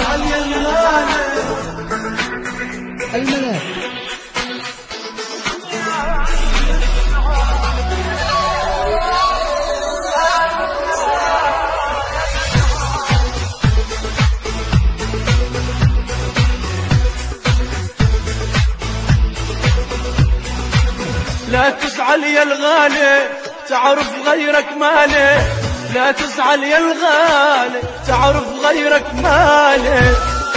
تزعل يا الغالي الملاك. لا تزعل يا الغالي تعرف غيرك مالي، لا تزعل يا الغالي تعرف غيرك مالي.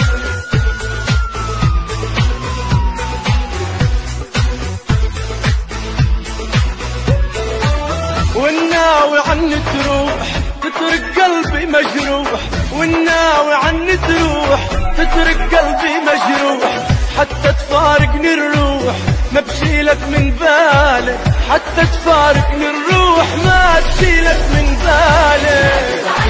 والناوي عني تروح تترك قلبي مجروح، والناوي عني تروح تترك قلبي مجروح، حتى تفارقني الروح ما بشيلك من بالي، حتى تفارقني الروح ما تشيلك من بالي.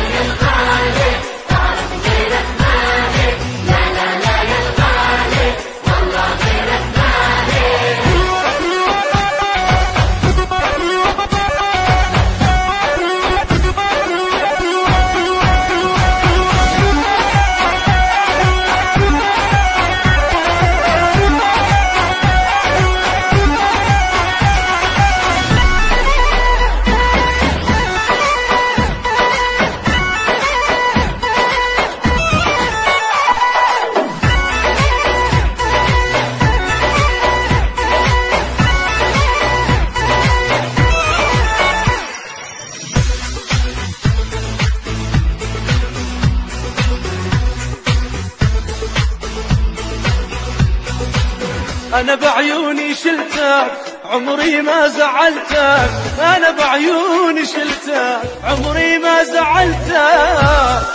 أنا بعيوني شلتك عمري ما زعلتك، أنا بعيوني شلتك عمري ما زعلتك.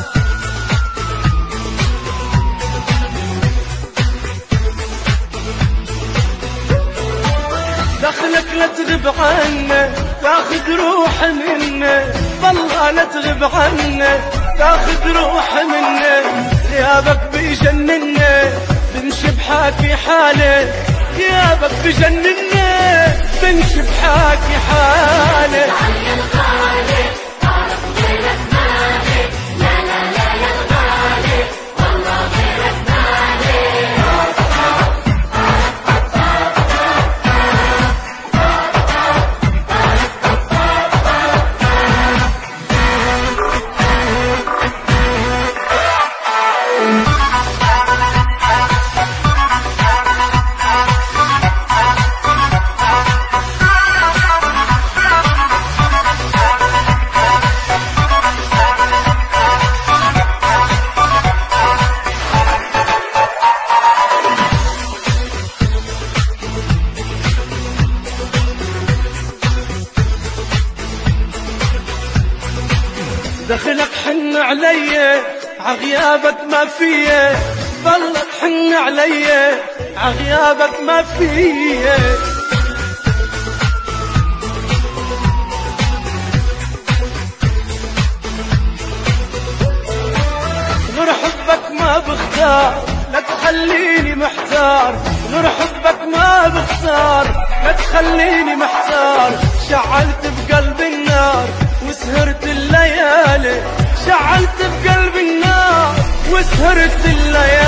دخلك لا تغب عني تاخذ روح مني، والله لا تغب عني تاخذ روح مني. غيابك بيجنني بمشي بحاكي حالي، غيابك بجنني بمشي بحاكي حالي. دخلك حن علي عغيابك ما فيه، ظلك حن علي عغيابك ما فيه. غير حبك ما بختار لا تخليني محتار، غير حبك ما بختار لا تخليني محتار. شعلت بقلبي النار وسهرت الليالي، شعلت بقلبي النار وسهرت الليالي.